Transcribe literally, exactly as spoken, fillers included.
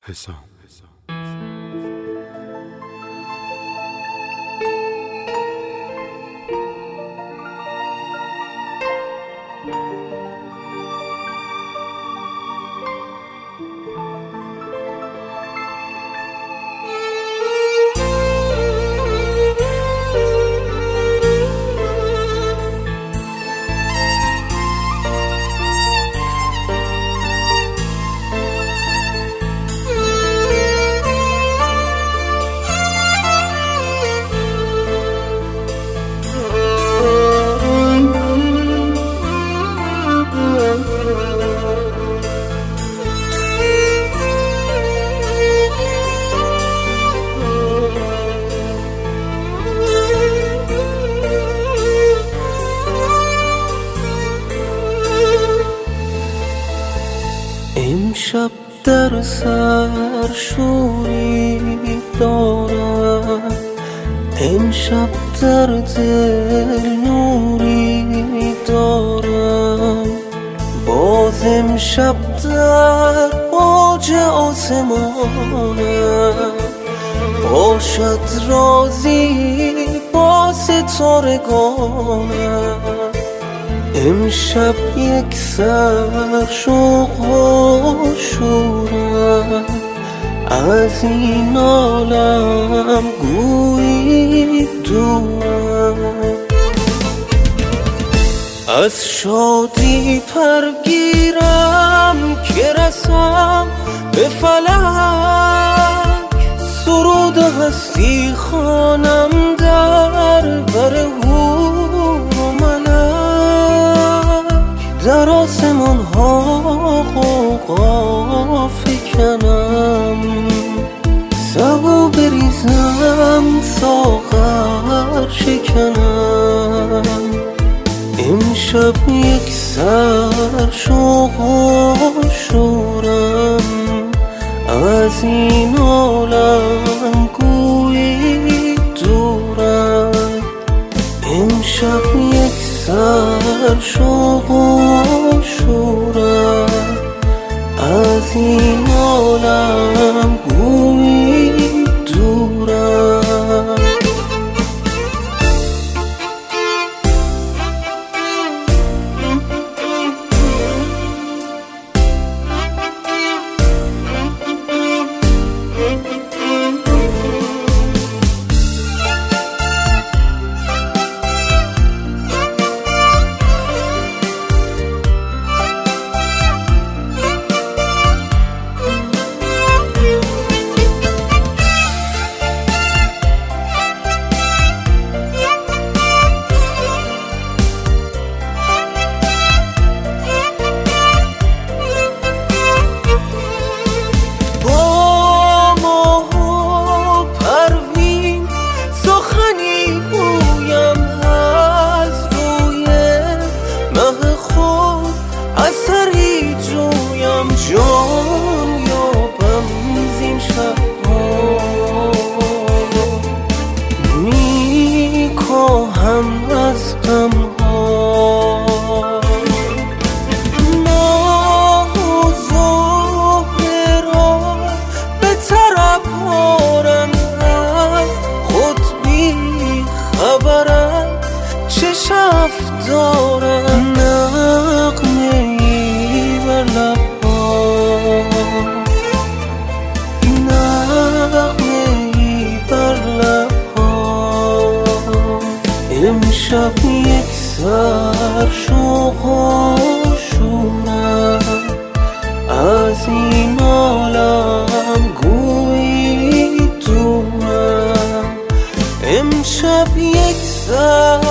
حسام. امشب در سر شوری دارم، امشب در دل نوری دارم، باز امشب در اوج آسمانم باشد رازی با ستارگانم. امشب یک سر شوق و شورم از این عالم گویی دورم، از شادی پرگیرم که رسم به فلک، سرود هستی خوانم در بر حور و ملک، در آسمان ها غوغا فکنم، سبو بریزم ساغر شکنم. امشب یک سر شوق و شورم از این عالم گویی دورم، امشب یک سر شوق و شورم از این عالم گویی دورم. جان یابم زین شب‌ها، می‌کاهم از غم‌ها، ماه و زهره را به طرب آرند، از خود بی خبرم چه شف دارم، نغمه‌ای بر لب نغمه‌ای بر لب‌ها. امشب یک سر شوق و شورم از این عالم گویی دورم، امشب یک سر